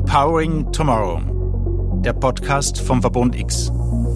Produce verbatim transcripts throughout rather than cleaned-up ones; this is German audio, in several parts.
Empowering Tomorrow, der Podcast vom Verbund X.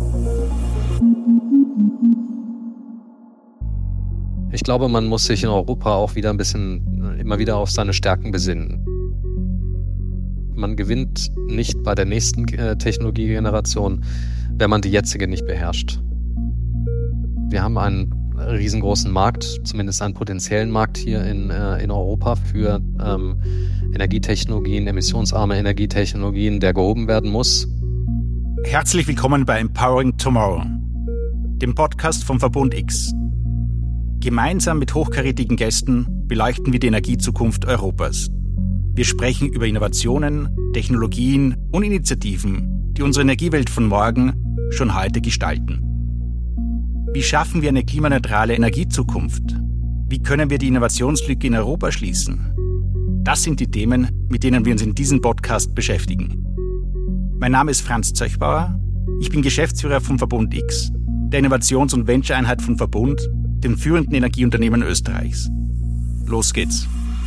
Ich glaube, man muss sich in Europa auch wieder ein bisschen, immer wieder auf seine Stärken besinnen. Man gewinnt nicht bei der nächsten äh, Technologiegeneration, wenn man die jetzige nicht beherrscht. Wir haben einen riesengroßen Markt, zumindest einen potenziellen Markt hier in, äh, in Europa für ähm, Energietechnologien, emissionsarme Energietechnologien, der gehoben werden muss. Herzlich willkommen bei Empowering Tomorrow, dem Podcast vom Verbund X. Gemeinsam mit hochkarätigen Gästen beleuchten wir die Energiezukunft Europas. Wir sprechen über Innovationen, Technologien und Initiativen, die unsere Energiewelt von morgen schon heute gestalten. Wie schaffen wir eine klimaneutrale Energiezukunft? Wie können wir die Innovationslücke in Europa schließen? Das sind die Themen, mit denen wir uns in diesem Podcast beschäftigen. Mein Name ist Franz Zöchbauer. Ich bin Geschäftsführer vom Verbund X, der Innovations- und Venture-Einheit vom Verbund, dem führenden Energieunternehmen Österreichs. Los geht's.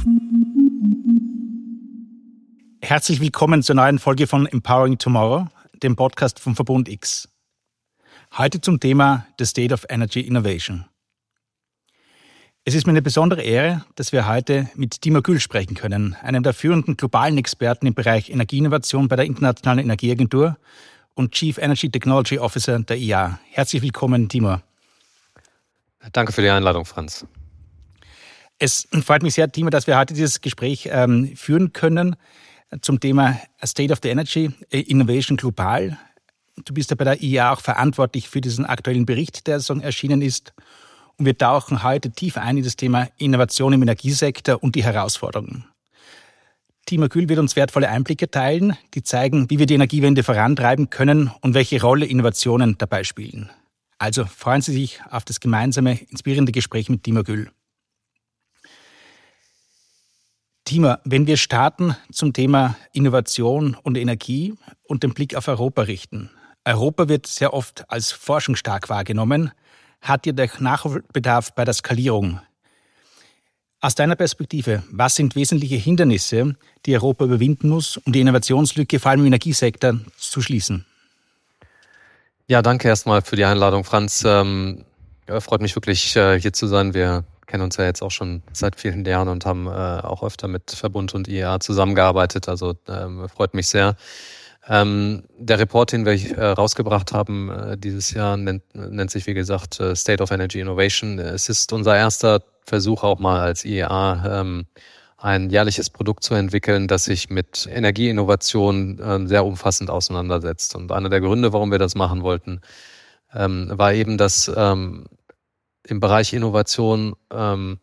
Herzlich willkommen zur neuen Folge von Empowering Tomorrow, dem Podcast vom Verbund X. Heute zum Thema The State of Energy Innovation. Es ist mir eine besondere Ehre, dass wir heute mit Timo Güll sprechen können, einem der führenden globalen Experten im Bereich Energieinnovation bei der Internationalen Energieagentur und Chief Energy Technology Officer der I E A. Herzlich willkommen, Timo. Danke für die Einladung, Franz. Es freut mich sehr, Timo, dass wir heute dieses Gespräch ähm, führen können zum Thema State of the Energy Innovation global. Du bist ja bei der I E A auch verantwortlich für diesen aktuellen Bericht, der so erschienen ist. Und wir tauchen heute tief ein in das Thema Innovation im Energiesektor und die Herausforderungen. Timo Güll wird uns wertvolle Einblicke teilen, die zeigen, wie wir die Energiewende vorantreiben können und welche Rolle Innovationen dabei spielen. Also freuen Sie sich auf das gemeinsame, inspirierende Gespräch mit Timo Güll. Timo, wenn wir starten zum Thema Innovation und Energie und den Blick auf Europa richten. Europa wird sehr oft als forschungsstark wahrgenommen, hat jedoch Nachholbedarf bei der Skalierung. Aus deiner Perspektive, was sind wesentliche Hindernisse, die Europa überwinden muss, um die Innovationslücke vor allem im Energiesektor zu schließen? Ja, danke erstmal für die Einladung, Franz. Ähm, ja, freut mich wirklich, äh, hier zu sein. Wir kennen uns ja jetzt auch schon seit vielen Jahren und haben äh, auch öfter mit Verbund und I E A zusammengearbeitet. Also ähm, freut mich sehr. Ähm, der Report, den wir äh, rausgebracht haben äh, dieses Jahr, nennt, nennt sich, wie gesagt, äh, State of Energy Innovation. Es ist unser erster Versuch auch mal als I E A, ähm, ein jährliches Produkt zu entwickeln, das sich mit Energieinnovation äh, sehr umfassend auseinandersetzt. Und einer der Gründe, warum wir das machen wollten, ähm, war eben, dass ähm, im Bereich Innovation ähm,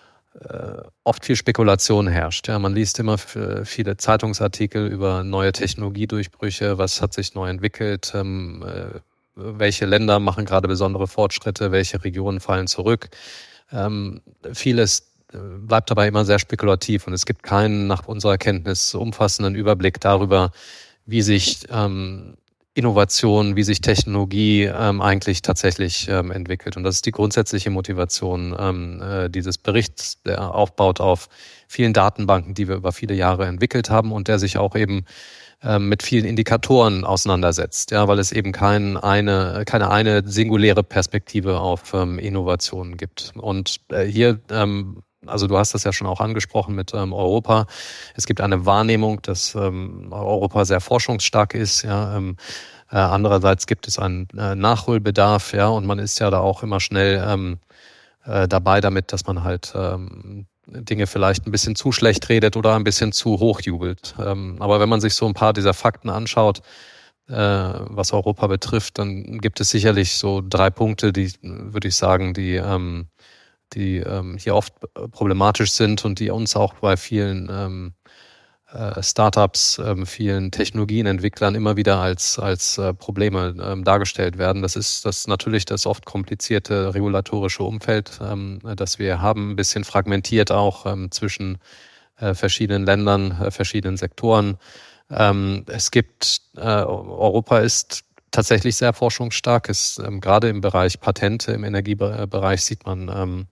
äh, oft viel Spekulation herrscht. Ja, man liest immer viele Zeitungsartikel über neue Technologiedurchbrüche, was hat sich neu entwickelt, ähm, äh, welche Länder machen gerade besondere Fortschritte, welche Regionen fallen zurück. Ähm, vieles bleibt dabei immer sehr spekulativ und es gibt keinen, nach unserer Kenntnis, umfassenden Überblick darüber, wie sich ähm, Innovation, wie sich Technologie ähm, eigentlich tatsächlich ähm, entwickelt. Und das ist die grundsätzliche Motivation ähm, äh, dieses Berichts, der aufbaut auf vielen Datenbanken, die wir über viele Jahre entwickelt haben und der sich auch eben ähm, mit vielen Indikatoren auseinandersetzt, ja, weil es eben kein, eine, keine eine singuläre Perspektive auf ähm, Innovationen gibt. Und äh, hier ähm, Also du hast das ja schon auch angesprochen mit ähm, Europa. Es gibt eine Wahrnehmung, dass ähm, Europa sehr forschungsstark ist. Ja, ähm, äh, andererseits gibt es einen äh, Nachholbedarf. Ja, und man ist ja da auch immer schnell ähm, äh, dabei damit, dass man halt ähm, Dinge vielleicht ein bisschen zu schlecht redet oder ein bisschen zu hoch jubelt. Ähm, aber wenn man sich so ein paar dieser Fakten anschaut, äh, was Europa betrifft, dann gibt es sicherlich so drei Punkte, die, würde ich sagen, die ähm, die ähm, hier oft problematisch sind und die uns auch bei vielen ähm, äh, Startups, ähm, vielen Technologienentwicklern immer wieder als als äh, Probleme ähm, dargestellt werden. Das ist das natürlich das oft komplizierte regulatorische Umfeld, ähm, das wir haben, ein bisschen fragmentiert auch ähm, zwischen äh, verschiedenen Ländern, äh, verschiedenen Sektoren. Ähm, es gibt, äh, Europa ist tatsächlich sehr forschungsstark ist. Ähm, gerade im Bereich Patente, im Energiebereich sieht man ähm,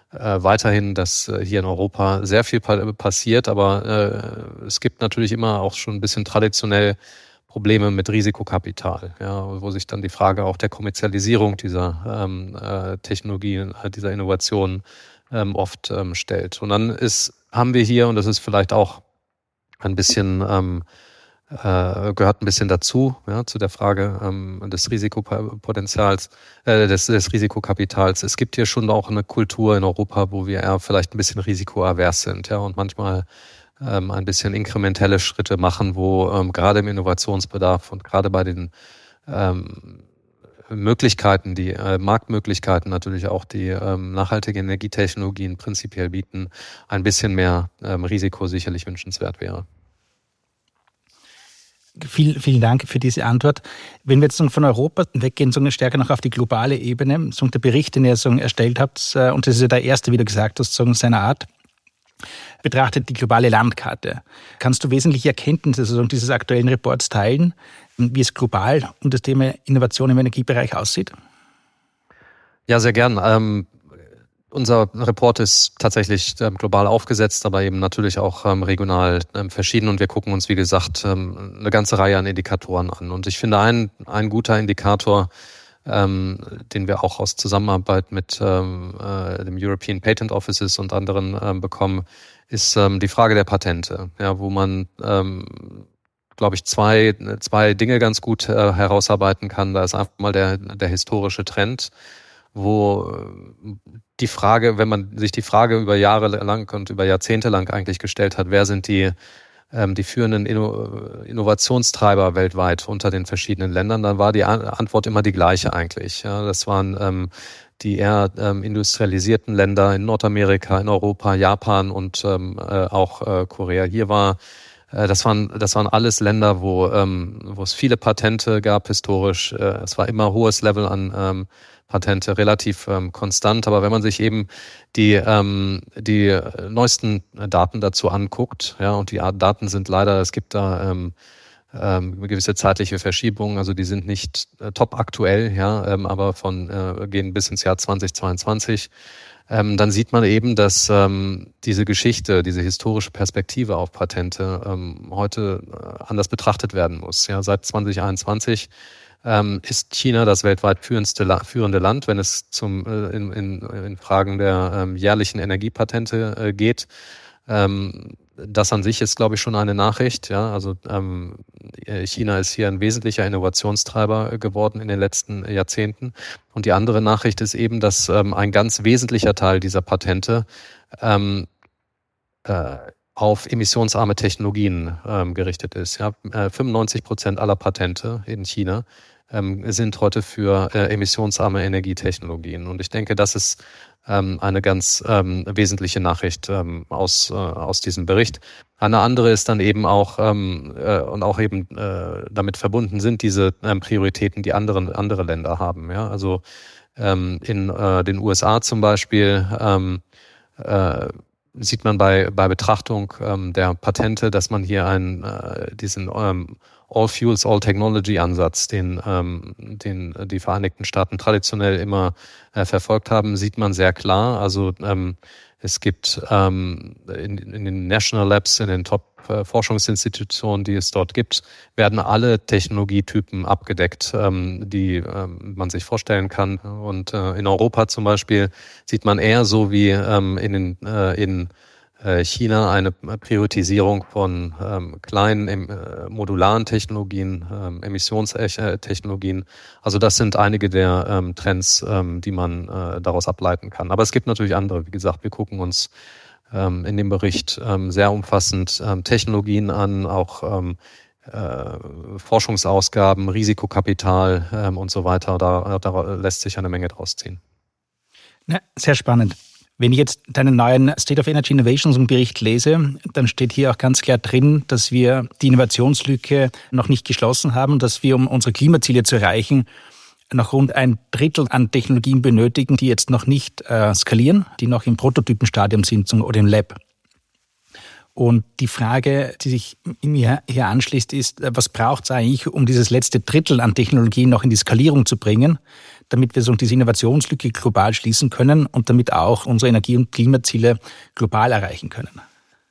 äh, weiterhin, dass äh, hier in Europa sehr viel pa- passiert, aber äh, es gibt natürlich immer auch schon ein bisschen traditionell Probleme mit Risikokapital, ja, wo sich dann die Frage auch der Kommerzialisierung dieser ähm, äh, Technologien, dieser Innovationen ähm, oft ähm, stellt. Und dann ist, haben wir hier, und das ist vielleicht auch ein bisschen, ähm, äh, gehört ein bisschen dazu, ja, zu der Frage ähm, des Risikopotenzials, äh, des, des Risikokapitals. Es gibt hier schon auch eine Kultur in Europa, wo wir eher vielleicht ein bisschen risikoavers sind, ja, und manchmal ähm, ein bisschen inkrementelle Schritte machen, wo ähm, gerade im Innovationsbedarf und gerade bei den ähm, Möglichkeiten, die äh, Marktmöglichkeiten natürlich auch, die ähm, nachhaltige Energietechnologien prinzipiell bieten, ein bisschen mehr ähm, Risiko sicherlich wünschenswert wäre. Viel, vielen Dank für diese Antwort. Wenn wir jetzt von Europa weggehen, so stärker noch auf die globale Ebene, so der Bericht, den ihr so erstellt habt, und das ist ja der erste, wie du gesagt hast, so seiner Art, betrachtet die globale Landkarte. Kannst du wesentliche Erkenntnisse also dieses aktuellen Reports teilen, wie es global um das Thema Innovation im Energiebereich aussieht? Ja, sehr gern. Ähm, unser Report ist tatsächlich ähm, global aufgesetzt, aber eben natürlich auch ähm, regional ähm, verschieden. Und wir gucken uns, wie gesagt, ähm, eine ganze Reihe an Indikatoren an. Und ich finde, ein, ein guter Indikator, ähm, den wir auch aus Zusammenarbeit mit ähm, äh, dem European Patent Offices und anderen ähm, bekommen, ist ähm, die Frage der Patente, ja, wo man, ähm, glaube ich, zwei, zwei Dinge ganz gut äh, herausarbeiten kann. Da ist einfach mal der, der historische Trend, wo die Frage, wenn man sich die Frage über Jahre lang und über Jahrzehnte lang eigentlich gestellt hat, wer sind die, ähm, die führenden Inno- Innovationstreiber weltweit unter den verschiedenen Ländern, dann war die Antwort immer die gleiche eigentlich. Ja, das waren ähm, die eher ähm, industrialisierten Länder in Nordamerika, in Europa, Japan und ähm, äh, auch äh, Korea. Hier war, äh, das waren, das waren alles Länder, wo, ähm, wo es viele Patente gab historisch. Äh, es war immer hohes Level an ähm, Patente, relativ ähm, konstant. Aber wenn man sich eben die ähm, die neuesten Daten dazu anguckt, ja, und die Daten sind leider, es gibt da ähm, ähm, eine gewisse zeitliche Verschiebung, also die sind nicht äh, top aktuell, ja, ähm, aber von äh, gehen bis ins Jahr zweitausendzweiundzwanzig. Ähm, dann sieht man eben, dass ähm, diese Geschichte, diese historische Perspektive auf Patente ähm, heute äh, anders betrachtet werden muss. Ja, seit zweitausendeinundzwanzig ähm, ist China das weltweit führendste, führende Land, wenn es zum äh, in, in, in Fragen der ähm, jährlichen Energiepatente äh, geht. Ähm, das an sich ist, glaube ich, schon eine Nachricht. Ja, also ähm, China ist hier ein wesentlicher Innovationstreiber geworden in den letzten Jahrzehnten. Und die andere Nachricht ist eben, dass ähm, ein ganz wesentlicher Teil dieser Patente ähm, äh, auf emissionsarme Technologien ähm, gerichtet ist. Ja, äh, fünfundneunzig Prozent aller Patente in China ähm, sind heute für äh, emissionsarme Energietechnologien. Und ich denke, das ist ähm, eine ganz ähm, wesentliche Nachricht ähm, aus äh, aus diesem Bericht. Eine andere ist dann eben auch ähm, äh, und auch eben äh, damit verbunden sind diese ähm, Prioritäten, die anderen andere Länder haben. Ja, also ähm, in äh, den U S A zum Beispiel ähm, äh, sieht man bei bei Betrachtung ähm, der Patente, dass man hier einen äh, diesen ähm, All Fuels, All Technology Ansatz, den ähm, den die Vereinigten Staaten traditionell immer äh, verfolgt haben, sieht man sehr klar. Also ähm, es gibt ähm, in, in den National Labs, in den Top-Forschungsinstitutionen, die es dort gibt, werden alle Technologietypen abgedeckt, ähm, die ähm, man sich vorstellen kann. Und äh, in Europa zum Beispiel sieht man eher so wie ähm, in, den, äh, in äh, China eine Priorisierung von ähm, kleinen äh, modularen Technologien, ähm, Emissionstechnologien. Also das sind einige der ähm, Trends, ähm, die man äh, daraus ableiten kann. Aber es gibt natürlich andere. Wie gesagt, wir gucken uns ähm, in dem Bericht ähm, sehr umfassend ähm, Technologien an, auch ähm, äh, Forschungsausgaben, Risikokapital ähm, und so weiter. Da, da lässt sich eine Menge draus ziehen. Ja, sehr spannend. Wenn ich jetzt deinen neuen State of Energy Innovations Bericht lese, dann steht hier auch ganz klar drin, dass wir die Innovationslücke noch nicht geschlossen haben, dass wir, um unsere Klimaziele zu erreichen, noch rund ein Drittel an Technologien benötigen, die jetzt noch nicht äh, skalieren, die noch im Prototypenstadium sind oder im Lab. Und die Frage, die sich mir hier anschließt, ist, was braucht es eigentlich, um dieses letzte Drittel an Technologien noch in die Skalierung zu bringen, damit wir so diese Innovationslücke global schließen können und damit auch unsere Energie- und Klimaziele global erreichen können?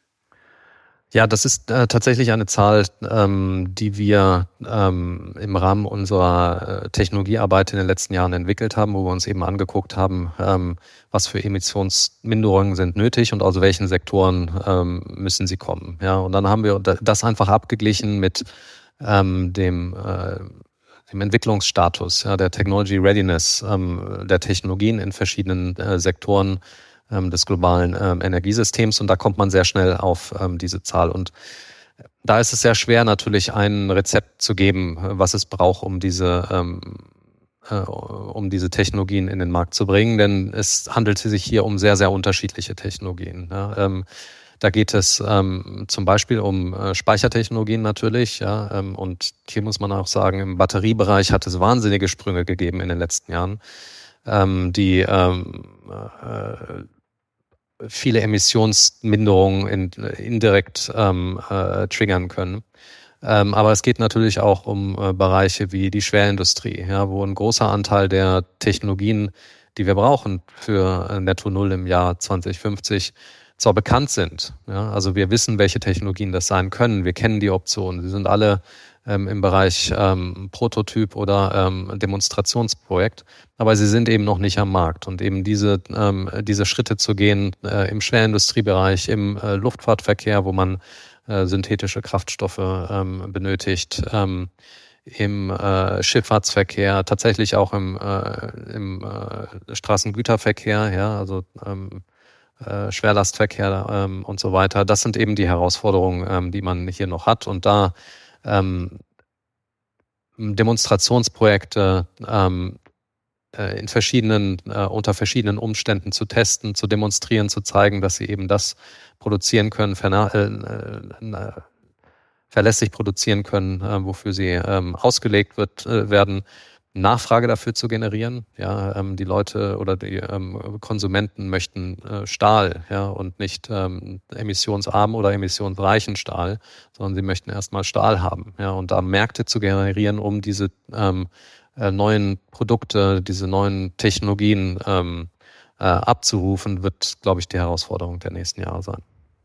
Ja, das ist äh, tatsächlich eine Zahl, ähm, die wir ähm, im Rahmen unserer äh, Technologiearbeit in den letzten Jahren entwickelt haben, wo wir uns eben angeguckt haben, ähm, was für Emissionsminderungen sind nötig und aus welchen Sektoren ähm, müssen sie kommen. Ja, und dann haben wir das einfach abgeglichen mit ähm, dem äh, dem Entwicklungsstatus, ja, der Technology Readiness ähm, der Technologien in verschiedenen äh, Sektoren des globalen ähm, Energiesystems, und da kommt man sehr schnell auf ähm, diese Zahl. Und da ist es sehr schwer, natürlich ein Rezept zu geben, was es braucht, um diese ähm, äh, um diese Technologien in den Markt zu bringen, denn es handelt sich hier um sehr, sehr unterschiedliche Technologien. Ja. Ähm, da geht es ähm, zum Beispiel um äh, Speichertechnologien natürlich, ja, ähm, und hier muss man auch sagen, im Batteriebereich hat es wahnsinnige Sprünge gegeben in den letzten Jahren, ähm, die ähm, äh, viele Emissionsminderungen in, indirekt ähm, äh, triggern können. Ähm, aber es geht natürlich auch um äh, Bereiche wie die Schwerindustrie, ja, wo ein großer Anteil der Technologien, die wir brauchen für äh, Netto Null im Jahr zwanzig fünfzig, zwar bekannt sind. Ja, also wir wissen, welche Technologien das sein können. Wir kennen die Optionen. Sie sind alle ähm, im Bereich ähm, Prototyp oder ähm, Demonstrationsprojekt, aber sie sind eben noch nicht am Markt. Und eben diese ähm, diese Schritte zu gehen äh, im Schwerindustriebereich, im äh, Luftfahrtverkehr, wo man äh, synthetische Kraftstoffe ähm, benötigt, ähm, im äh, Schifffahrtsverkehr, tatsächlich auch im, äh, im äh, Straßengüterverkehr, ja, also ähm, äh, Schwerlastverkehr ähm, und so weiter. Das sind eben die Herausforderungen, ähm, die man hier noch hat. Und da ähm, Demonstrationsprojekte ähm, äh, in verschiedenen, äh, unter verschiedenen Umständen zu testen, zu demonstrieren, zu zeigen, dass sie eben das produzieren können, verna- äh, äh, verlässlich produzieren können, äh, wofür sie ähm, ausgelegt wird, äh, werden, Nachfrage dafür zu generieren. Ja, ähm, die Leute oder die ähm, Konsumenten möchten äh, Stahl, ja, und nicht ähm, emissionsarmen oder emissionsreichen Stahl, sondern sie möchten erstmal Stahl haben, ja, und da Märkte zu generieren, um diese ähm, äh, neuen Produkte, diese neuen Technologien ähm, äh, abzurufen, wird, glaube ich, die Herausforderung der nächsten Jahre sein.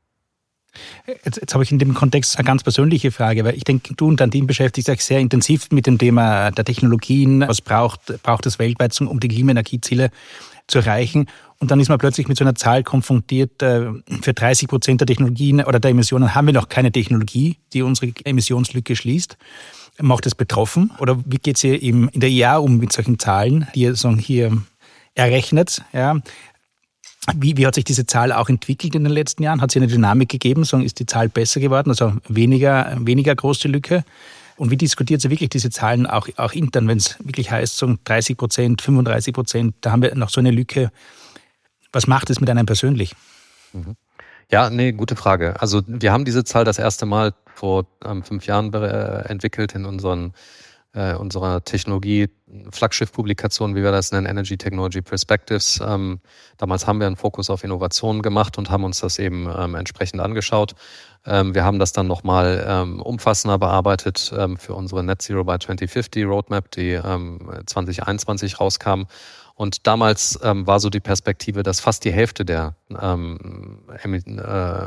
Jetzt, jetzt habe ich in dem Kontext eine ganz persönliche Frage, weil ich denke, du und dein Team beschäftigt euch sehr intensiv mit dem Thema der Technologien. Was braucht, braucht es weltweit, um die Klimaenergieziele zu erreichen? Und dann ist man plötzlich mit so einer Zahl konfrontiert, für dreißig Prozent der Technologien oder der Emissionen haben wir noch keine Technologie, die unsere Emissionslücke schließt. Macht es betroffen? Oder wie geht es hier in der I A um mit solchen Zahlen, die ihr hier errechnet? Ja. Wie, wie hat sich diese Zahl auch entwickelt in den letzten Jahren? Hat sie eine Dynamik gegeben? So ist die Zahl besser geworden, also weniger, weniger große Lücke? Und wie diskutiert sie wirklich diese Zahlen auch, auch intern, wenn es wirklich heißt, so dreißig Prozent, fünfunddreißig Prozent, da haben wir noch so eine Lücke. Was macht es mit einem persönlich? Ja, nee, gute Frage. Also wir haben diese Zahl das erste Mal vor ähm, fünf Jahren äh, entwickelt in unseren äh, unserer Technologie-Flaggschiff-Publikation, wie wir das nennen, Energy Technology Perspectives. Ähm, damals haben wir einen Fokus auf Innovationen gemacht und haben uns das eben ähm, entsprechend angeschaut. Ähm, wir haben das dann nochmal ähm, umfassender bearbeitet ähm, für unsere Net Zero by zwanzig fünfzig Roadmap, die ähm, zwanzig einundzwanzig rauskam. Und damals ähm, war so die Perspektive, dass fast die Hälfte der ähm, äh,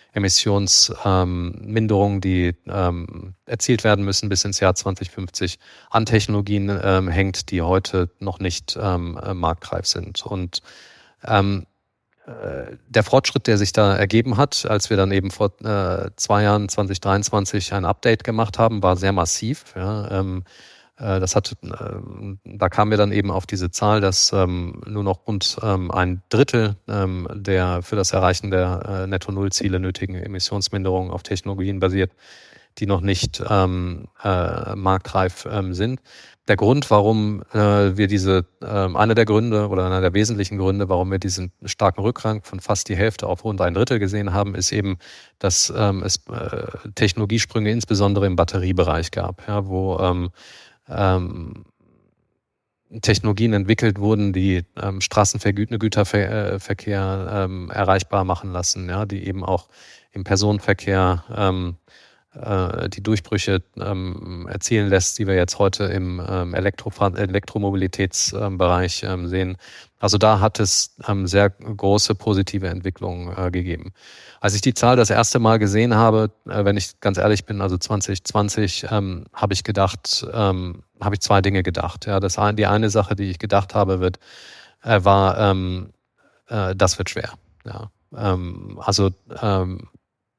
Emissionsminderungen, ähm, die ähm, erzielt werden müssen bis ins Jahr zwanzig fünfzig, an Technologien ähm, hängt, die heute noch nicht ähm, marktreif sind. Und ähm, äh, der Fortschritt, der sich da ergeben hat, als wir dann eben vor äh, zwei Jahren, zwanzig dreiundzwanzig, ein Update gemacht haben, war sehr massiv. Ja, ähm, Das hat, da kamen wir dann eben auf diese Zahl, dass ähm, nur noch rund ähm, ein Drittel ähm, der für das Erreichen der äh, Netto-Null-Ziele nötigen Emissionsminderungen auf Technologien basiert, die noch nicht ähm, äh, marktreif ähm, sind. Der Grund, warum äh, wir diese, äh, einer der Gründe oder einer der wesentlichen Gründe, warum wir diesen starken Rückgang von fast die Hälfte auf rund ein Drittel gesehen haben, ist eben, dass ähm, es äh, Technologiesprünge insbesondere im Batteriebereich gab, ja, wo ähm, Ähm, Technologien entwickelt wurden, die ähm, Straßengüterverkehr ähm, erreichbar machen lassen, ja, die eben auch im Personenverkehr ähm, äh, die Durchbrüche ähm, erzielen lässt, die wir jetzt heute im ähm, Elektrofahr- Elektromobilitätsbereich ähm, sehen. Also da hat es ähm, sehr große positive Entwicklungen äh, gegeben. Als ich die Zahl das erste Mal gesehen habe, äh, wenn ich ganz ehrlich bin, also zwanzig zwanzig, ähm, habe ich gedacht, ähm, habe ich zwei Dinge gedacht. Ja, das ein, die eine Sache, die ich gedacht habe, wird, äh, war, ähm, äh, das wird schwer. Ja, ähm, also ähm,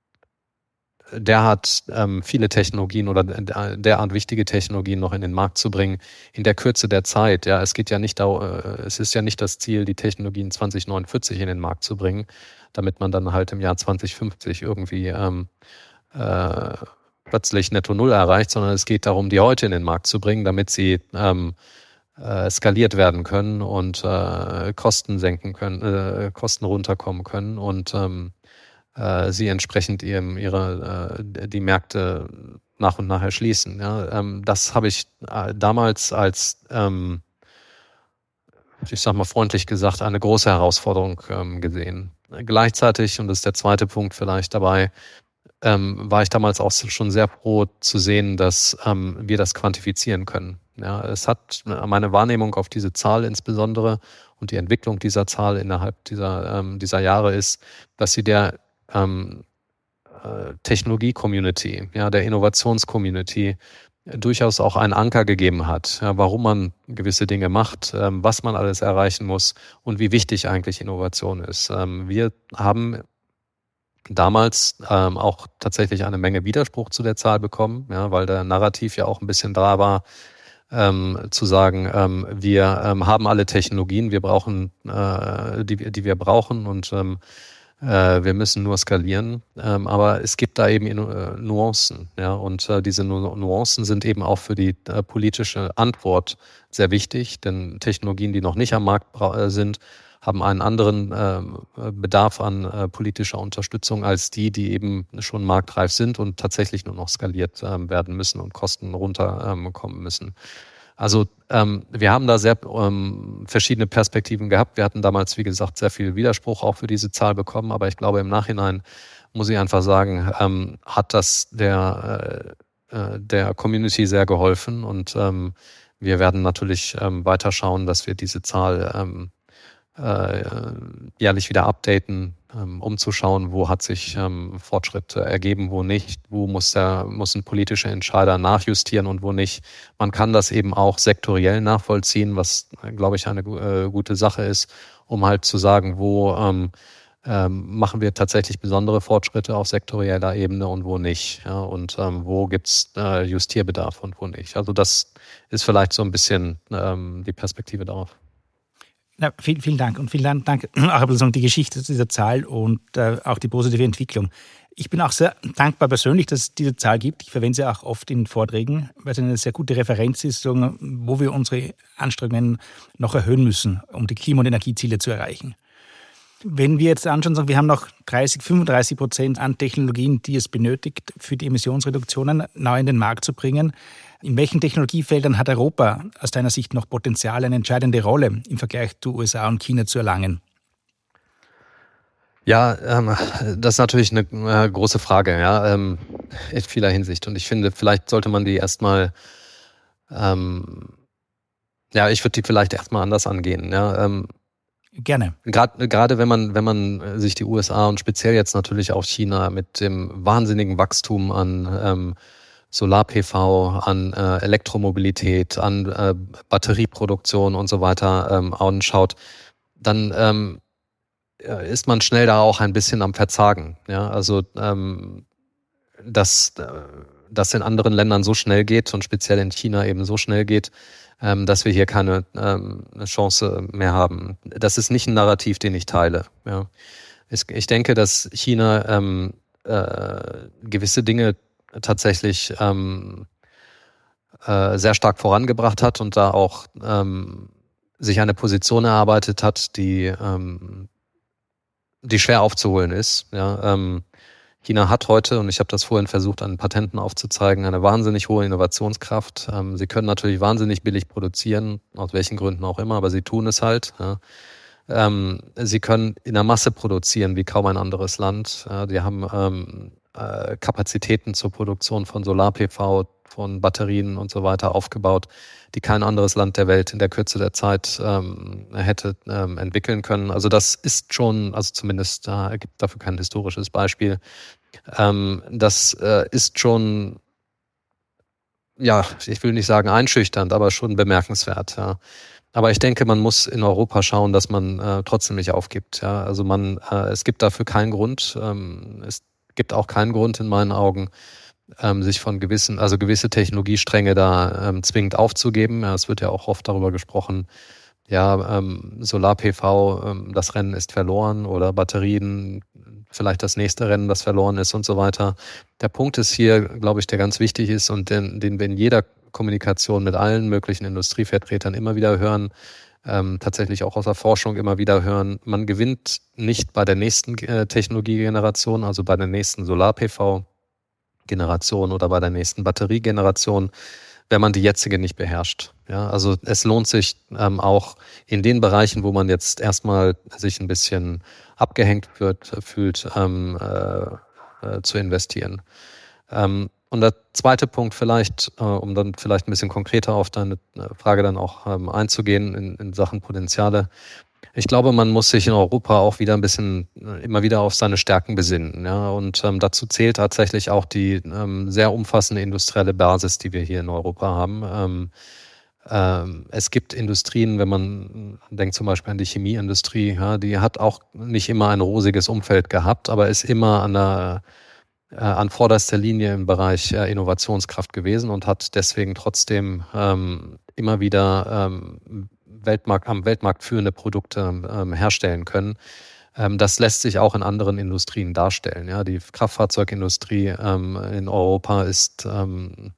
der hat ähm, viele Technologien oder derart wichtige Technologien noch in den Markt zu bringen in der Kürze der Zeit. Ja, es geht ja nicht, da, äh, es ist ja nicht das Ziel, die Technologien zwanzig neunundvierzig in den Markt zu bringen, damit man dann halt im Jahr zwanzig fünfzig irgendwie ähm, äh, plötzlich Netto Null erreicht, sondern es geht darum, die heute in den Markt zu bringen, damit sie ähm, äh, skaliert werden können und äh, Kosten senken können, äh, Kosten runterkommen können und ähm, sie entsprechend ihrem, ihre, äh, die Märkte nach und nach erschließen. Ja, ähm, das habe ich äh, damals als, ähm, ich sag mal freundlich gesagt, eine große Herausforderung ähm, gesehen. Gleichzeitig, und das ist der zweite Punkt vielleicht dabei, ähm, war ich damals auch schon sehr froh zu sehen, dass ähm, wir das quantifizieren können. Ja, es hat meine Wahrnehmung auf diese Zahl insbesondere und die Entwicklung dieser Zahl innerhalb dieser, ähm, dieser Jahre ist, dass sie der Ähm, äh, Technologie-Community, ja, der Innovations-Community äh, durchaus auch einen Anker gegeben hat, ja, warum man gewisse Dinge macht, ähm, was man alles erreichen muss und wie wichtig eigentlich Innovation ist. Ähm, wir haben damals ähm, auch tatsächlich eine Menge Widerspruch zu der Zahl bekommen, ja, weil der Narrativ ja auch ein bisschen da war, ähm, zu sagen, ähm, wir ähm, haben alle Technologien, wir brauchen, äh, die, die wir brauchen und ähm, wir müssen nur skalieren, aber es gibt da eben Nuancen, ja, und diese Nuancen sind eben auch für die politische Antwort sehr wichtig, denn Technologien, die noch nicht am Markt sind, haben einen anderen Bedarf an politischer Unterstützung als die, die eben schon marktreif sind und tatsächlich nur noch skaliert werden müssen und Kosten runterkommen müssen. Also ähm, wir haben da sehr ähm, verschiedene Perspektiven gehabt. Wir hatten damals, wie gesagt, sehr viel Widerspruch auch für diese Zahl bekommen. Aber ich glaube, im Nachhinein muss ich einfach sagen, ähm, hat das der, äh, der Community sehr geholfen. Und ähm, wir werden natürlich ähm, weiter schauen, dass wir diese Zahl ähm, äh, jährlich wieder updaten, ähm, um zu schauen, wo hat sich ähm, Fortschritt ergeben, wo nicht, wo muss der muss ein politischer Entscheider nachjustieren und wo nicht. Man kann das eben auch sektoriell nachvollziehen, was, glaube ich, eine äh, gute Sache ist, um halt zu sagen, wo ähm, ähm, machen wir tatsächlich besondere Fortschritte auf sektorieller Ebene und wo nicht. Ja, und ähm, wo gibt's äh, Justierbedarf und wo nicht. Also das ist vielleicht so ein bisschen ähm, die Perspektive darauf. Na, vielen, vielen Dank und vielen Dank auch um die Geschichte zu dieser Zahl und äh, auch die positive Entwicklung. Ich bin auch sehr dankbar persönlich, dass es diese Zahl gibt. Ich verwende sie auch oft in Vorträgen, weil es eine sehr gute Referenz ist, wo wir unsere Anstrengungen noch erhöhen müssen, um die Klima- und Energieziele zu erreichen. Wenn wir jetzt anschauen, sagen, wir haben noch dreißig, fünfunddreißig Prozent an Technologien, die es benötigt, für die Emissionsreduktionen neu in den Markt zu bringen. In welchen Technologiefeldern hat Europa aus deiner Sicht noch Potenzial, eine entscheidende Rolle im Vergleich zu U S A und China zu erlangen? Ja, ähm, das ist natürlich eine äh, große Frage, ja, ähm, in vieler Hinsicht. Und ich finde, vielleicht sollte man die erstmal, ähm, ja, ich würde die vielleicht erstmal anders angehen. Ja, ähm, Gerne. Gerade gerade wenn man wenn man sich die U S A und speziell jetzt natürlich auch China mit dem wahnsinnigen Wachstum an ähm, Solar-P V, an äh, Elektromobilität, an äh, Batterieproduktion und so weiter ähm, anschaut, dann ähm, ist man schnell da auch ein bisschen am Verzagen. Ja, also ähm, dass das in anderen Ländern so schnell geht und speziell in China eben so schnell geht, ähm, dass wir hier keine ähm, Chance mehr haben. Das ist nicht ein Narrativ, den ich teile. Ja. Ich denke, dass China ähm, äh, gewisse Dinge tatsächlich ähm, äh, sehr stark vorangebracht hat und da auch ähm, sich eine Position erarbeitet hat, die ähm, die schwer aufzuholen ist. Ja, ähm, China hat heute, und ich habe das vorhin versucht, an Patenten aufzuzeigen, eine wahnsinnig hohe Innovationskraft. Ähm, sie können natürlich wahnsinnig billig produzieren, aus welchen Gründen auch immer, aber sie tun es halt. Ja. Ähm, sie können in der Masse produzieren wie kaum ein anderes Land. Äh, die haben ähm, äh, Kapazitäten zur Produktion von Solar-P V, von Batterien und so weiter aufgebaut, die kein anderes Land der Welt in der Kürze der Zeit ähm, hätte ähm, entwickeln können. Also das ist schon, also zumindest da äh, gibt dafür kein historisches Beispiel. Ähm, das äh, ist schon, ja, ich will nicht sagen einschüchternd, aber schon bemerkenswert. Ja. Aber ich denke, man muss in Europa schauen, dass man äh, trotzdem nicht aufgibt. Ja. Also man, äh, es gibt dafür keinen Grund. Ähm, es gibt auch keinen Grund in meinen Augen, ähm, sich von gewissen, also gewisse Technologiestränge da ähm, zwingend aufzugeben. Ja, es wird ja auch oft darüber gesprochen, ja, ähm, Solar-P V, ähm, das Rennen ist verloren oder Batterien, vielleicht das nächste Rennen, das verloren ist und so weiter. Der Punkt ist hier, glaube ich, der ganz wichtig ist und den, den wir in jeder Kommunikation mit allen möglichen Industrievertretern immer wieder hören, ähm, tatsächlich auch aus der Forschung immer wieder hören, man gewinnt nicht bei der nächsten äh, Technologiegeneration, also bei der nächsten Solar-P V-Generation oder bei der nächsten Batteriegeneration, wenn man die jetzige nicht beherrscht. Ja, also es lohnt sich ähm, auch in den Bereichen, wo man jetzt erstmal sich ein bisschen abgehängt wird, fühlt, ähm, äh, äh, zu investieren. Ähm, und der zweite Punkt vielleicht, äh, um dann vielleicht ein bisschen konkreter auf deine Frage dann auch ähm, einzugehen in, in Sachen Potenziale. Ich glaube, man muss sich in Europa auch wieder ein bisschen immer wieder auf seine Stärken besinnen. Ja? Und ähm, dazu zählt tatsächlich auch die ähm, sehr umfassende industrielle Basis, die wir hier in Europa haben. Ähm, ähm, es gibt Industrien, wenn man denkt zum Beispiel an die Chemieindustrie, ja, die hat auch nicht immer ein rosiges Umfeld gehabt, aber ist immer an der äh, an vorderster Linie im Bereich äh, Innovationskraft gewesen und hat deswegen trotzdem ähm, immer wieder ähm, Weltmarkt, am Weltmarkt führende Produkte ähm, herstellen können. Ähm, das lässt sich auch in anderen Industrien darstellen. Ja, die Kraftfahrzeugindustrie ähm, in Europa ist ähm,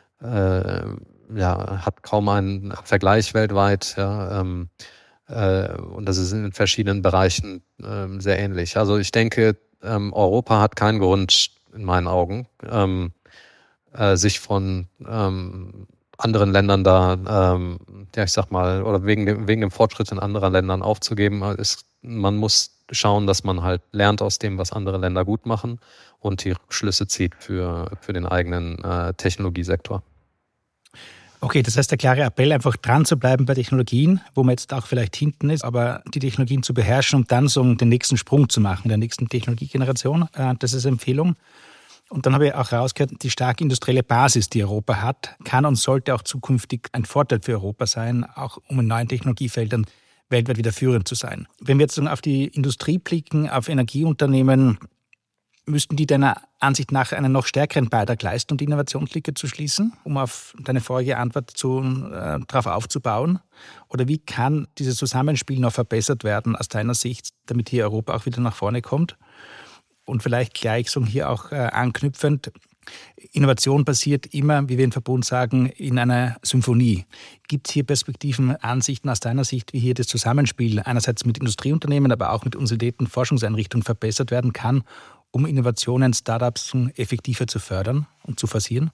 äh, ja, hat kaum einen Vergleich weltweit. Ja, ähm, äh, und das ist in verschiedenen Bereichen ähm, sehr ähnlich. Also ich denke, ähm, Europa hat keinen Grund, in meinen Augen, ähm, äh, sich von ähm, anderen Ländern da, ähm, ja, ich sag mal, oder wegen dem, wegen dem Fortschritt in anderen Ländern aufzugeben. Ist, man muss schauen, dass man halt lernt aus dem, was andere Länder gut machen und die Schlüsse zieht für, für den eigenen äh, Technologiesektor. Okay, das heißt, der klare Appell, einfach dran zu bleiben bei Technologien, wo man jetzt auch vielleicht hinten ist, aber die Technologien zu beherrschen und dann so den nächsten Sprung zu machen, der nächsten Technologiegeneration. Das ist Empfehlung. Und dann habe ich auch rausgehört, die starke industrielle Basis, die Europa hat, kann und sollte auch zukünftig ein Vorteil für Europa sein, auch um in neuen Technologiefeldern weltweit wieder führend zu sein. Wenn wir jetzt auf die Industrie blicken, auf Energieunternehmen, müssten die deiner Ansicht nach einen noch stärkeren Beitrag leisten, um die Innovationslücke zu schließen, um auf deine vorige Antwort zu, äh, darauf aufzubauen? Oder wie kann dieses Zusammenspiel noch verbessert werden aus deiner Sicht, damit hier Europa auch wieder nach vorne kommt? Und vielleicht gleich so hier auch äh, anknüpfend, Innovation passiert immer, wie wir im Verbund sagen, in einer Symphonie. Gibt es hier Perspektiven, Ansichten aus deiner Sicht, wie hier das Zusammenspiel einerseits mit Industrieunternehmen, aber auch mit Universitäten, Forschungseinrichtungen verbessert werden kann, um Innovationen, Startups effektiver zu fördern und zu forcieren?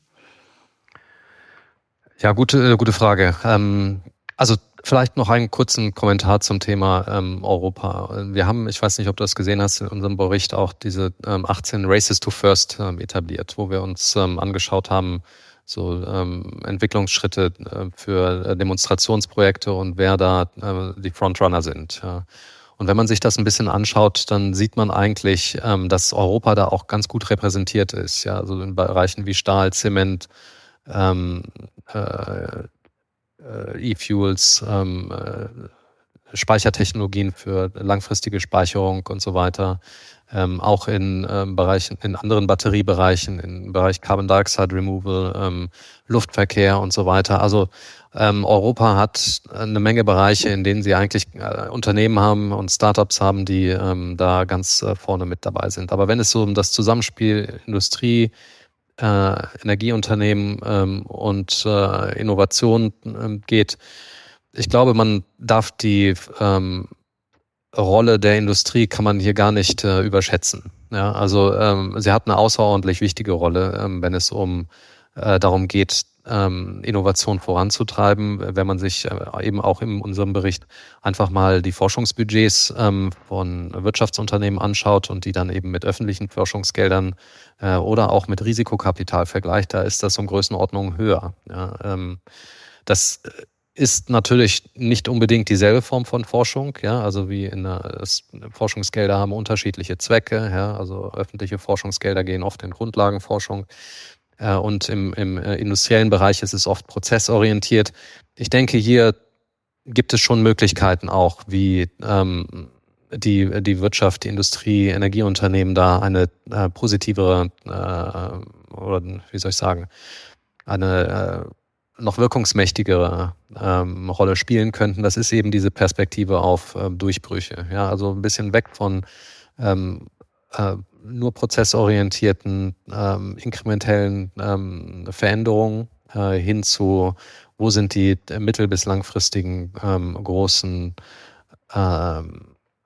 Ja, gute, gute Frage. Ähm, also vielleicht noch einen kurzen Kommentar zum Thema ähm, Europa. Wir haben, ich weiß nicht, ob du das gesehen hast, in unserem Bericht auch diese ähm, achtzehn Races to First ähm, etabliert, wo wir uns ähm, angeschaut haben, so ähm, Entwicklungsschritte äh, für Demonstrationsprojekte und wer da äh, die Frontrunner sind. Ja. Und wenn man sich das ein bisschen anschaut, dann sieht man eigentlich, ähm, dass Europa da auch ganz gut repräsentiert ist. Ja, also in Bereichen wie Stahl, Zement, ähm, äh, E-Fuels, ähm, äh, Speichertechnologien für langfristige Speicherung und so weiter. Ähm, auch in ähm, Bereichen, in anderen Batteriebereichen, im Bereich Carbon Dioxide Removal, ähm, Luftverkehr und so weiter. Also ähm, Europa hat eine Menge Bereiche, in denen sie eigentlich äh, Unternehmen haben und Startups haben, die ähm, da ganz äh, vorne mit dabei sind. Aber wenn es so um das Zusammenspiel Industrie, Äh, Energieunternehmen ähm, und äh, Innovation ähm, geht. Ich glaube, man darf die ähm, Rolle der Industrie kann man hier gar nicht äh, überschätzen. Ja, also ähm, sie hat eine außerordentlich wichtige Rolle, ähm, wenn es um äh, darum geht, ähm, Innovation voranzutreiben, wenn man sich äh, eben auch in unserem Bericht einfach mal die Forschungsbudgets ähm, von Wirtschaftsunternehmen anschaut und die dann eben mit öffentlichen Forschungsgeldern äh, oder auch mit Risikokapital vergleicht, da ist das um Größenordnung höher. Ja, ähm, das ist natürlich nicht unbedingt dieselbe Form von Forschung, ja, also wie in der, Forschungsgelder haben unterschiedliche Zwecke, ja, also öffentliche Forschungsgelder gehen oft in Grundlagenforschung äh, und im, im äh, industriellen Bereich ist es oft prozessorientiert. Ich denke, hier gibt es schon Möglichkeiten auch, wie ähm, die, die Wirtschaft, die Industrie, Energieunternehmen da eine äh, positivere äh, oder wie soll ich sagen, eine äh, noch wirkungsmächtigere ähm, Rolle spielen könnten. Das ist eben diese Perspektive auf ähm, Durchbrüche. Ja, also ein bisschen weg von ähm, äh, nur prozessorientierten, ähm, inkrementellen ähm, Veränderungen äh, hin zu, wo sind die mittel- bis langfristigen ähm, großen ähm,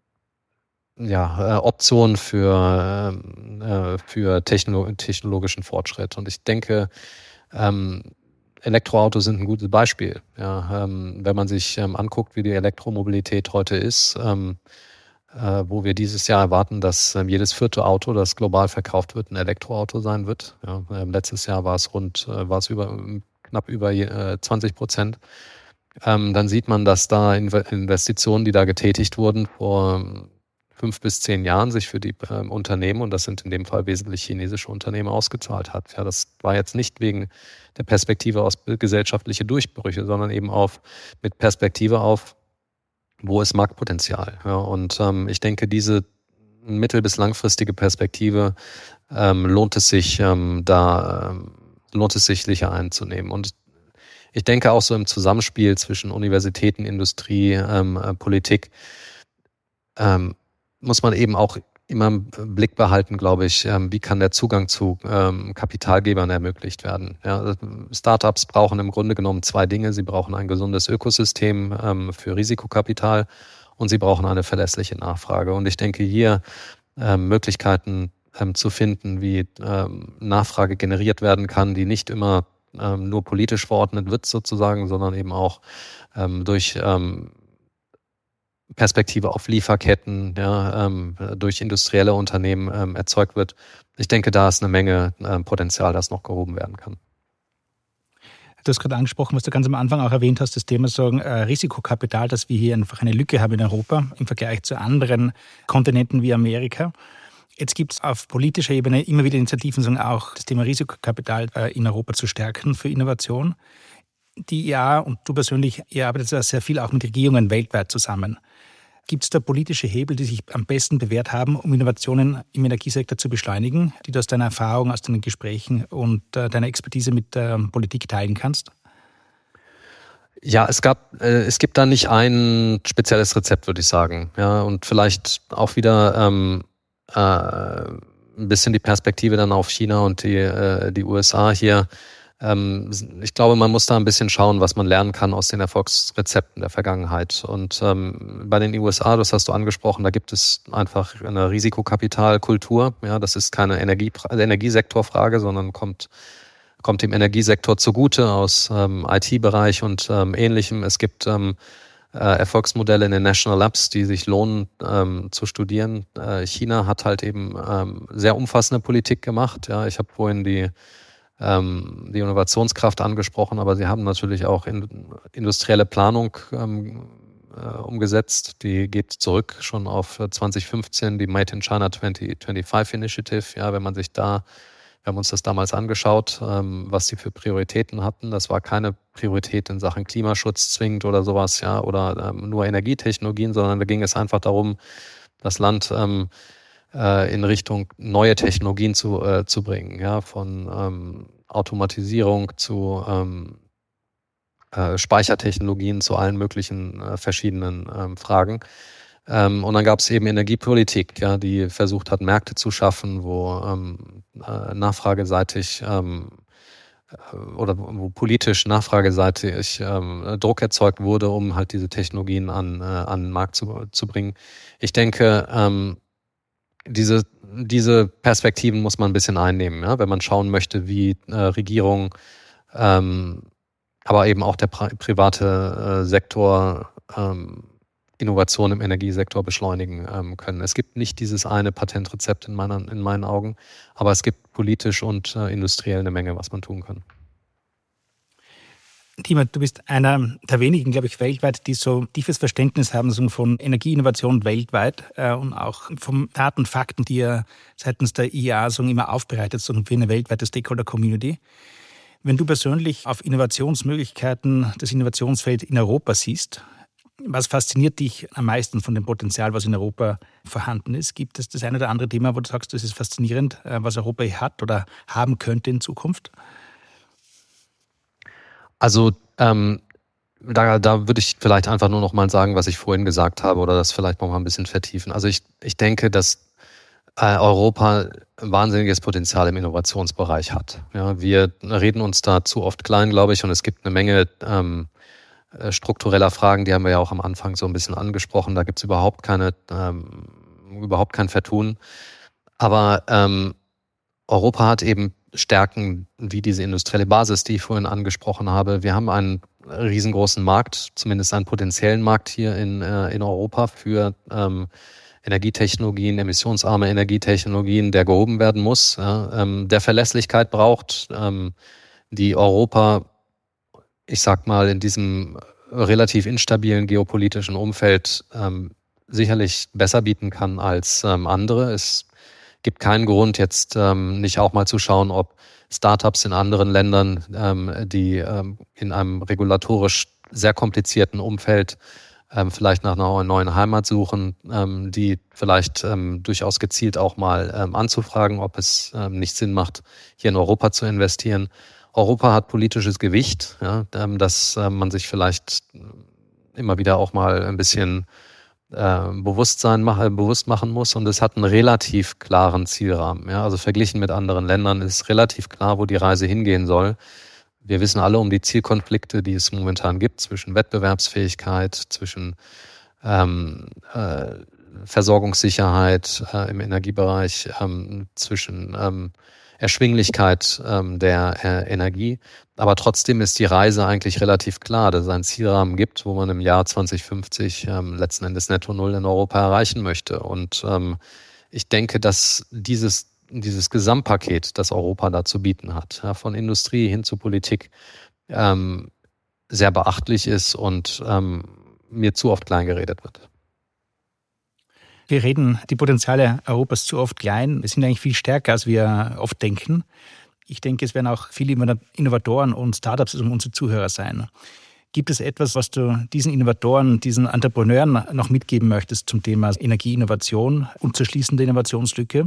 ja, äh, Optionen für, äh, für technolo- technologischen Fortschritt. Und ich denke, ähm, Elektroautos sind ein gutes Beispiel. Ja, ähm, wenn man sich ähm, anguckt, wie die Elektromobilität heute ist, ähm, äh, wo wir dieses Jahr erwarten, dass ähm, jedes vierte Auto, das global verkauft wird, ein Elektroauto sein wird. Ja, ähm, letztes Jahr war es rund, äh, war es über knapp über äh, zwanzig Prozent. Ähm, dann sieht man, dass da Investitionen, die da getätigt wurden, vor fünf bis zehn Jahren sich für die äh, Unternehmen, und das sind in dem Fall wesentlich chinesische Unternehmen, ausgezahlt hat. Ja, das war jetzt nicht wegen der Perspektive aus gesellschaftliche Durchbrüche, sondern eben auf mit Perspektive auf, wo ist Marktpotenzial. Ja, und ähm, ich denke, diese mittel- bis langfristige Perspektive ähm, lohnt es sich, ähm, da ähm, lohnt es sich sicher einzunehmen. Und ich denke auch so im Zusammenspiel zwischen Universitäten, Industrie, ähm, äh, Politik ähm, muss man eben auch immer im Blick behalten, glaube ich, ähm, wie kann der Zugang zu ähm, Kapitalgebern ermöglicht werden. Ja, Startups brauchen im Grunde genommen zwei Dinge. Sie brauchen ein gesundes Ökosystem ähm, für Risikokapital und sie brauchen eine verlässliche Nachfrage. Und ich denke, hier ähm, Möglichkeiten ähm, zu finden, wie ähm, Nachfrage generiert werden kann, die nicht immer ähm, nur politisch verordnet wird sozusagen, sondern eben auch ähm, durch ähm, Perspektive auf Lieferketten, ja, ähm, durch industrielle Unternehmen ähm, erzeugt wird. Ich denke, da ist eine Menge ähm, Potenzial, das noch gehoben werden kann. Du hast gerade angesprochen, was du ganz am Anfang auch erwähnt hast, das Thema sagen, äh, Risikokapital, dass wir hier einfach eine Lücke haben in Europa im Vergleich zu anderen Kontinenten wie Amerika. Jetzt gibt es auf politischer Ebene immer wieder Initiativen, sagen auch das Thema Risikokapital äh, in Europa zu stärken für Innovation. Die I A und du persönlich, ihr arbeitet ja sehr viel auch mit Regierungen weltweit zusammen. Gibt es da politische Hebel, die sich am besten bewährt haben, um Innovationen im Energiesektor zu beschleunigen, die du aus deiner Erfahrung, aus deinen Gesprächen und äh, deiner Expertise mit der ähm, Politik teilen kannst? Ja, es gab, äh, es gibt da nicht ein spezielles Rezept, würde ich sagen. Ja, und vielleicht auch wieder ähm, äh, ein bisschen die Perspektive dann auf China und die, äh, die U S A hier. Ich glaube, man muss da ein bisschen schauen, was man lernen kann aus den Erfolgsrezepten der Vergangenheit. Und ähm, bei den U S A, das hast du angesprochen, da gibt es einfach eine Risikokapitalkultur. Ja, das ist keine Energie, Energiesektorfrage, sondern kommt, kommt dem Energiesektor zugute aus ähm, I T-Bereich und ähm, Ähnlichem. Es gibt ähm, äh, Erfolgsmodelle in den National Labs, die sich lohnen ähm, zu studieren. Äh, China hat halt eben ähm, sehr umfassende Politik gemacht. Ja, ich habe vorhin die die Innovationskraft angesprochen, aber sie haben natürlich auch in, industrielle Planung ähm, äh, umgesetzt. Die geht zurück schon auf zwanzig fünfzehn, die Made in China zwanzig fünfundzwanzig Initiative. Ja, wenn man sich da, wir haben uns das damals angeschaut, ähm, was die für Prioritäten hatten. Das war keine Priorität in Sachen Klimaschutz zwingend oder sowas, ja, oder ähm, nur Energietechnologien, sondern da ging es einfach darum, das Land ähm, in Richtung neue Technologien zu, äh, zu bringen, ja, von ähm, Automatisierung zu ähm, äh, Speichertechnologien zu allen möglichen äh, verschiedenen ähm, Fragen. Ähm, und dann gab es eben Energiepolitik, ja, die versucht hat, Märkte zu schaffen, wo ähm, äh, nachfrageseitig ähm, oder wo politisch nachfrageseitig ähm, Druck erzeugt wurde, um halt diese Technologien an, äh, an den Markt zu, zu bringen. Ich denke, ähm, diese, diese Perspektiven muss man ein bisschen einnehmen, ja? Wenn man schauen möchte, wie äh, Regierungen, ähm, aber eben auch der pri- private äh, Sektor ähm, Innovation im Energiesektor beschleunigen ähm, können. Es gibt nicht dieses eine Patentrezept in, meiner, in meinen Augen, aber es gibt politisch und äh, industriell eine Menge, was man tun kann. Timo, du bist einer der wenigen, glaube ich, weltweit, die so tiefes Verständnis haben so von Energieinnovation weltweit äh, und auch von Daten, Fakten, die ihr seitens der I A so immer aufbereitet, so für eine weltweite Stakeholder-Community. Wenn du persönlich auf Innovationsmöglichkeiten, das Innovationsfeld in Europa siehst, was fasziniert dich am meisten von dem Potenzial, was in Europa vorhanden ist? Gibt es das eine oder andere Thema, wo du sagst, das ist faszinierend, was Europa hier hat oder haben könnte in Zukunft? Also ähm, da, da würde ich vielleicht einfach nur noch mal sagen, was ich vorhin gesagt habe oder das vielleicht noch mal ein bisschen vertiefen. Also ich, ich denke, dass äh, Europa wahnsinniges Potenzial im Innovationsbereich hat. Ja, wir reden uns da zu oft klein, glaube ich, und es gibt eine Menge ähm, struktureller Fragen, die haben wir ja auch am Anfang so ein bisschen angesprochen. Da gibt es überhaupt keine, ähm, überhaupt kein Vertun. Aber ähm, Europa hat eben Stärken wie diese industrielle Basis, die ich vorhin angesprochen habe. Wir haben einen riesengroßen Markt, zumindest einen potenziellen Markt hier in, äh, in Europa für ähm, Energietechnologien, emissionsarme Energietechnologien, der gehoben werden muss, ja, ähm, der Verlässlichkeit braucht, ähm, die Europa, ich sag mal, in diesem relativ instabilen geopolitischen Umfeld ähm, sicherlich besser bieten kann als ähm, andere. Es gibt keinen Grund, jetzt ähm, nicht auch mal zu schauen, ob Startups in anderen Ländern, ähm, die ähm, in einem regulatorisch sehr komplizierten Umfeld ähm, vielleicht nach einer neuen Heimat suchen, ähm, die vielleicht ähm, durchaus gezielt auch mal ähm, anzufragen, ob es ähm, nicht Sinn macht, hier in Europa zu investieren. Europa hat politisches Gewicht, ja, dass äh, man sich vielleicht immer wieder auch mal ein bisschen äh, Bewusstsein mach, bewusst machen muss, und es hat einen relativ klaren Zielrahmen. Ja. Also verglichen mit anderen Ländern ist relativ klar, wo die Reise hingehen soll. Wir wissen alle um die Zielkonflikte, die es momentan gibt zwischen Wettbewerbsfähigkeit, zwischen ähm, äh, Versorgungssicherheit äh, im Energiebereich, ähm, zwischen ähm, Erschwinglichkeit ähm, der äh, Energie. Aber trotzdem ist die Reise eigentlich relativ klar, dass es einen Zielrahmen gibt, wo man im Jahr zwanzig fünfzig ähm, letzten Endes Netto Null in Europa erreichen möchte. Und ähm, ich denke, dass dieses, dieses Gesamtpaket, das Europa da zu bieten hat, ja, von Industrie hin zu Politik, ähm, sehr beachtlich ist und ähm, mir zu oft kleingeredet wird. Wir reden die Potenziale Europas zu oft klein. Wir sind eigentlich viel stärker, als wir oft denken. Ich denke, es werden auch viele Innovatoren und Startups unsere Zuhörer sein. Gibt es etwas, was du diesen Innovatoren, diesen Entrepreneuren noch mitgeben möchtest zum Thema Energieinnovation und zur schließenden Innovationslücke?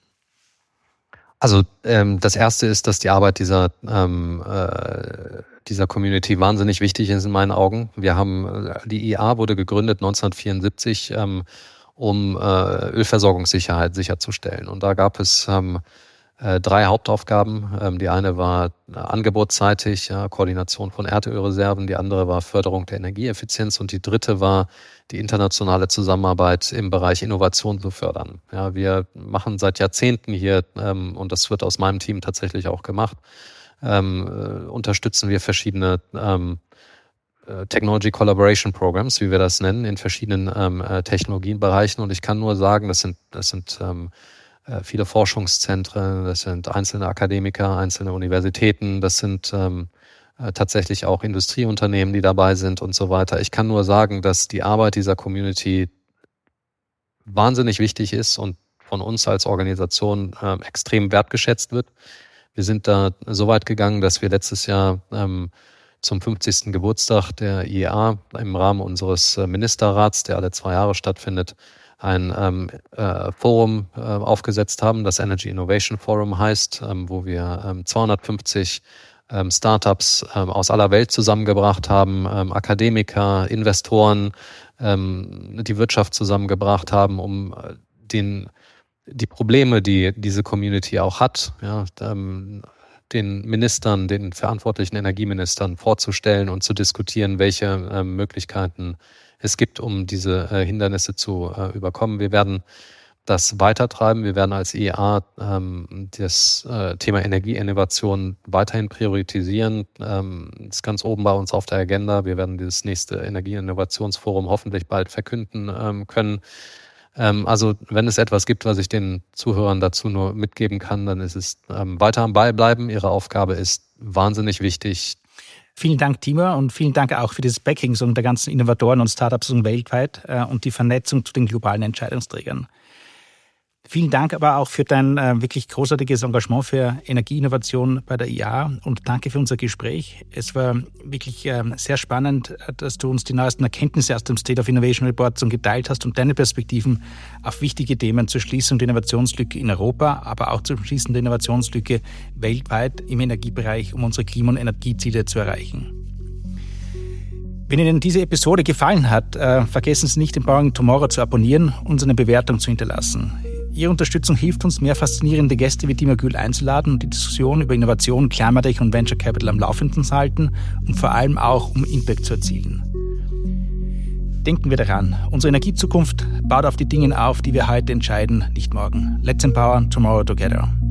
Also ähm, das Erste ist, dass die Arbeit dieser, ähm, äh, dieser Community wahnsinnig wichtig ist in meinen Augen. Wir haben, die I A wurde gegründet neunzehnhundertvierundsiebzig, ähm, um äh, Ölversorgungssicherheit sicherzustellen. Und da gab es ähm, äh, drei Hauptaufgaben. Ähm, die eine war äh, angebotsseitig, ja, Koordination von Erdölreserven, die andere war Förderung der Energieeffizienz und die dritte war die internationale Zusammenarbeit im Bereich Innovation zu fördern. Ja, wir machen seit Jahrzehnten hier, ähm, und das wird aus meinem Team tatsächlich auch gemacht, ähm, äh, unterstützen wir verschiedene ähm, Technology Collaboration Programs, wie wir das nennen, in verschiedenen ähm, Technologienbereichen. Und ich kann nur sagen, das sind, das sind ähm, viele Forschungszentren, das sind einzelne Akademiker, einzelne Universitäten, das sind ähm, tatsächlich auch Industrieunternehmen, die dabei sind und so weiter. Ich kann nur sagen, dass die Arbeit dieser Community wahnsinnig wichtig ist und von uns als Organisation äh, extrem wertgeschätzt wird. Wir sind da so weit gegangen, dass wir letztes Jahr ähm, zum fünfzigsten Geburtstag der I A im Rahmen unseres Ministerrats, der alle zwei Jahre stattfindet, ein ähm, äh, Forum äh, aufgesetzt haben, das Energy Innovation Forum heißt, ähm, wo wir ähm, zweihundertfünfzig ähm, Startups ähm, aus aller Welt zusammengebracht haben, ähm, Akademiker, Investoren, ähm, die Wirtschaft zusammengebracht haben, um den, die Probleme, die diese Community auch hat, ja, ähm, den Ministern, den verantwortlichen Energieministern vorzustellen und zu diskutieren, welche äh, Möglichkeiten es gibt, um diese äh, Hindernisse zu äh, überkommen. Wir werden das weitertreiben. Wir werden als I E A ähm, das äh, Thema Energieinnovation weiterhin priorisieren. Ähm, ist ganz oben bei uns auf der Agenda. Wir werden dieses nächste Energieinnovationsforum hoffentlich bald verkünden ähm, können. Ähm, also wenn es etwas gibt, was ich den Zuhörern dazu nur mitgeben kann, dann ist es ähm, weiter am Ball bleiben. Ihre Aufgabe ist wahnsinnig wichtig. Vielen Dank, Timo, und vielen Dank auch für das Backing der ganzen Innovatoren und Startups weltweit äh, und die Vernetzung zu den globalen Entscheidungsträgern. Vielen Dank aber auch für dein äh, wirklich großartiges Engagement für Energieinnovation bei der I A A und danke für unser Gespräch. Es war wirklich äh, sehr spannend, dass du uns die neuesten Erkenntnisse aus dem State of Innovation Report geteilt hast und deine Perspektiven auf wichtige Themen zur Schließung der Innovationslücke in Europa, aber auch zum Schließen der Innovationslücke weltweit im Energiebereich, um unsere Klima- und Energieziele zu erreichen. Wenn Ihnen diese Episode gefallen hat, äh, vergessen Sie nicht, Empowering Tomorrow zu abonnieren und eine Bewertung zu hinterlassen. Ihre Unterstützung hilft uns, mehr faszinierende Gäste wie Timo Güll einzuladen und die Diskussion über Innovation, Climate Tech und Venture Capital am Laufenden zu halten und vor allem auch, um Impact zu erzielen. Denken wir daran, unsere Energiezukunft baut auf die Dinge auf, die wir heute entscheiden, nicht morgen. Let's empower tomorrow together.